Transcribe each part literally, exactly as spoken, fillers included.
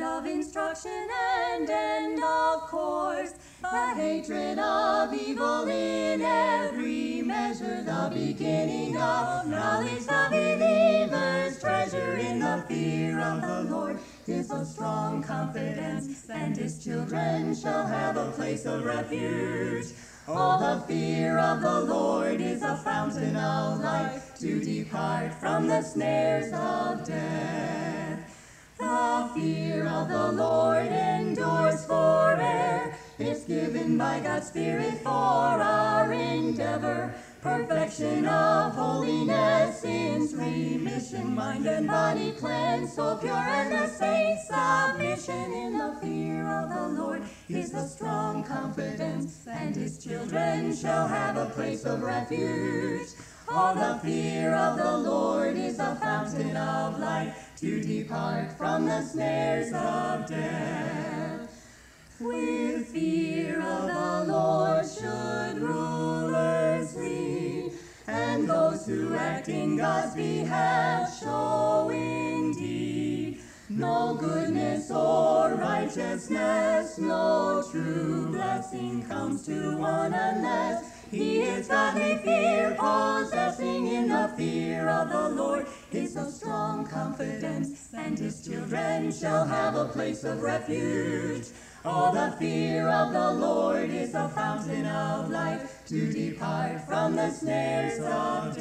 word of instruction and end of course, the hatred of evil in every measure, the beginning of knowledge, the believer's treasure in the fear of the Lord is a strong confidence, and his children shall have a place of refuge. Oh, the fear of the Lord is a fountain of life, to depart from the snares of death. The fear of the Lord endures forever. It's given by God's Spirit for our endeavor. Perfection of holiness, sin's remission, mind and body cleansed, so pure, and the saints' submission in the fear of the Lord is a strong confidence, and his children shall have a place of refuge. Oh, the fear of the Lord is a fountain of life, to depart from the snares of death. With fear of the Lord should rulers lead, and those who act in God's behalf show indeed no goodness or righteousness, no true blessing comes to one unless he is godly fear, possessing in the fear of the Lord is a strong confidence, and his children shall have a place of refuge. Oh, the fear of the Lord is a fountain of life, to depart from the snares of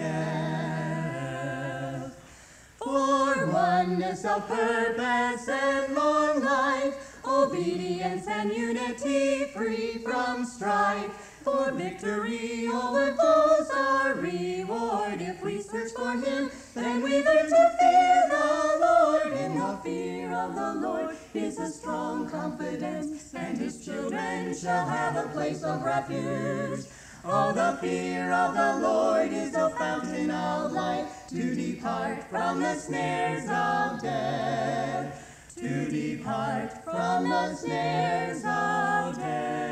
death. For oneness of purpose and long life, obedience and unity free from strife, for victory over foes our reward. If we search for him, then we learn to fear the Lord. In the fear of the Lord is a strong confidence, and his children shall have a place of refuge. Oh, the fear of the Lord is a fountain of life, to depart from the snares of death, to depart from the snares of death.